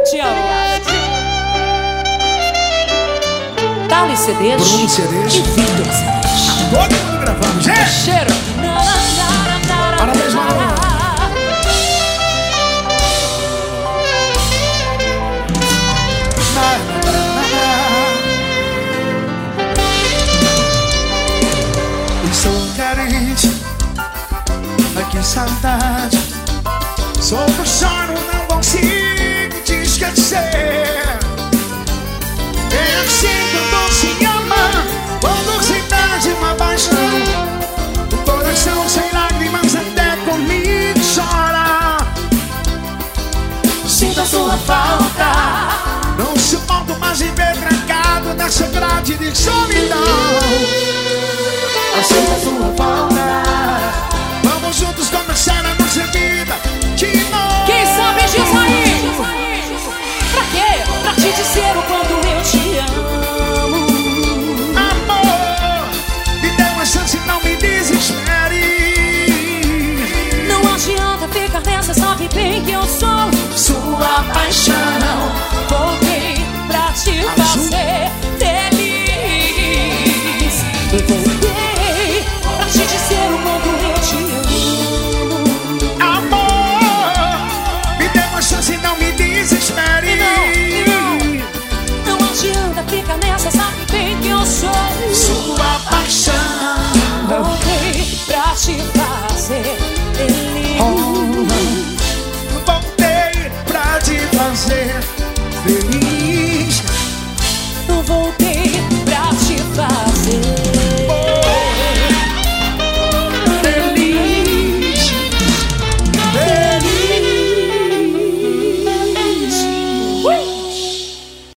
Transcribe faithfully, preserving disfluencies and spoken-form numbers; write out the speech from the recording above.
te amo. Dali C Ds Bruno C Ds e Victor C Ds. Todo mundo gravando, gente. Cheiro. Parabéns, Mauro. Estou carente, ai que saudade. Sou que choro, não consigo te esquecer. É assim quando se ama, quando se dá de uma paixão. O coração sem lágrimas até comigo chora. Sinto a sua falta, não suporto mais viver trancado nessa grade de solidão. Sinto a sua falta, vamos juntos começar a nossa vida de novo. Quem sabe diz aí? Pra quê? Pra te dizer o quanto eu te amo. Amor, me dê uma chance, não me desespere. Não adianta ficar nessa, sabe bem que eu sou Sua paixão, voltei pra te fazer feliz. E voltei pra te dizer o quanto eu te amo. amor, me dê uma chance, não me desespere. Não, não adianta ficar nessa, sabe bem que eu sou Sua paixão, voltei pra te fazer feliz. voltei pra te fazer